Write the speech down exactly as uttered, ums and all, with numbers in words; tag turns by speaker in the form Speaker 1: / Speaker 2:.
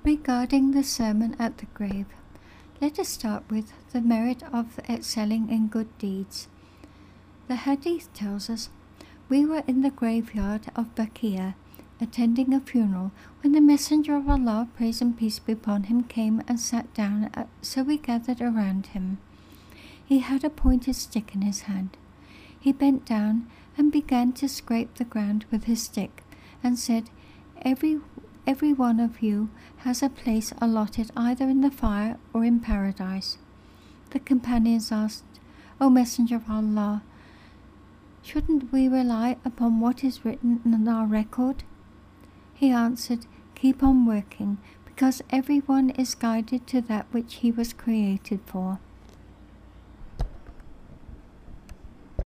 Speaker 1: Regarding the sermon at the grave, let us start with the merit of excelling in good deeds. The hadith tells us, "We were in the graveyard of Baqiyah, attending a funeral, when the Messenger of Allah, praise and peace be upon him, came and sat down, so we gathered around him. He had a pointed stick in his hand. He bent down and began to scrape the ground with his stick, and said, Every, every one of you has a place allotted either in the fire or in paradise." The companions asked, "O Messenger of Allah, shouldn't we rely upon what is written in our record?" He answered, "Keep on working, because everyone is guided to that which he was created for."